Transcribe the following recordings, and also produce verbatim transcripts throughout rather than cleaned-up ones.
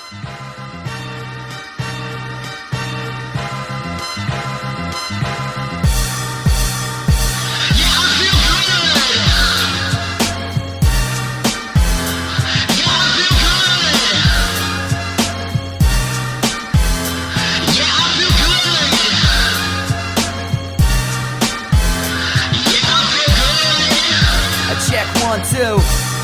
Check one, two.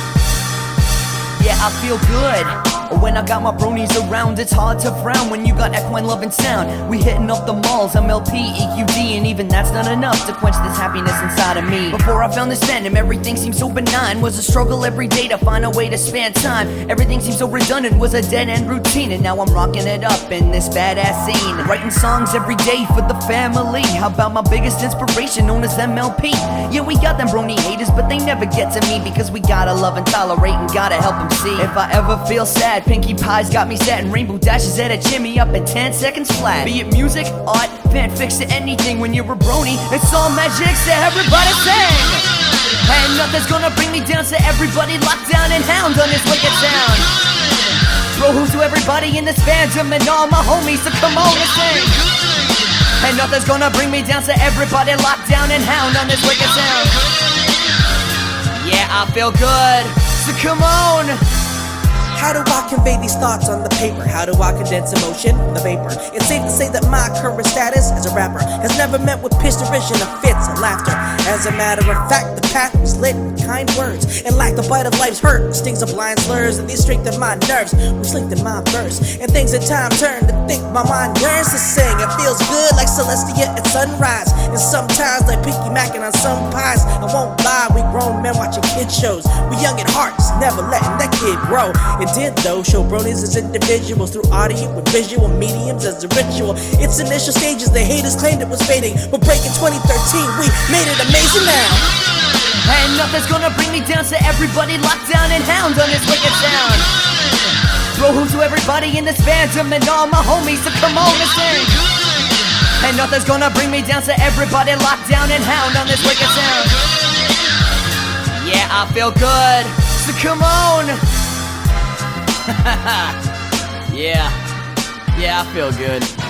Yeah, I feel good when I got my bronies around. It's hard to frown when you got equine love and sound. We hitting up the malls, M L P, E Q D, and even that's not enough to quench this happiness inside of me. Before I found this fandom, everything seemed so benign. Was a struggle every day to find a way to span time. Everything seemed so redundant, was a dead-end routine. And now I'm rocking it up in this badass scene, writing songs every day for the family. How about my biggest inspiration, known as M L P? Yeah, we got them brony haters, but they never get to me, because we gotta love and tolerate and gotta help them see. If I ever feel sad, Pinkie Pie's got me set, and Rainbow Dashes at a chimney up in ten seconds flat. Be it music, art, fanfics, or anything, when you're a brony, it's all magic, so everybody sing! And nothing's gonna bring me down, so everybody lock down and hound on this wicked sound. Throw who's to everybody in this fandom and all my homies, so come on and sing. And nothing's gonna bring me down, so everybody lock down and hound on this wicked sound. Yeah, I feel good, so come on. How do I convey these thoughts on the paper? How do I condense emotion in the vapor? It's safe to say that my current status as a rapper has never met with piss derision or fits of laughter. As a matter of fact, the path was lit with kind words, and like the bite of life's hurt, the stings of blind slurs, and these strengthen my nerves, which linked in my verse. And things in time turn to think, my mind yearns to sing. It feels good like Celestia at sunrise, and sometimes like Pinky Mackin' on some pies. I won't lie, we grown men watching kid shows. We young at hearts, never letting that kid grow. It did though, show bronies as individuals through audio and visual mediums as a ritual. Its initial stages, the haters claimed it was fading, but breaking twenty thirteen, we made it amazing now. And nothing's gonna bring me down, so everybody lock down and hound on this wicked sound. Throw who to everybody in this fandom and all my homies, so come on and sing. And nothing's gonna bring me down, so everybody lock down and hound on this wicked sound. Yeah, I feel good, so come on. Yeah, yeah, I feel good.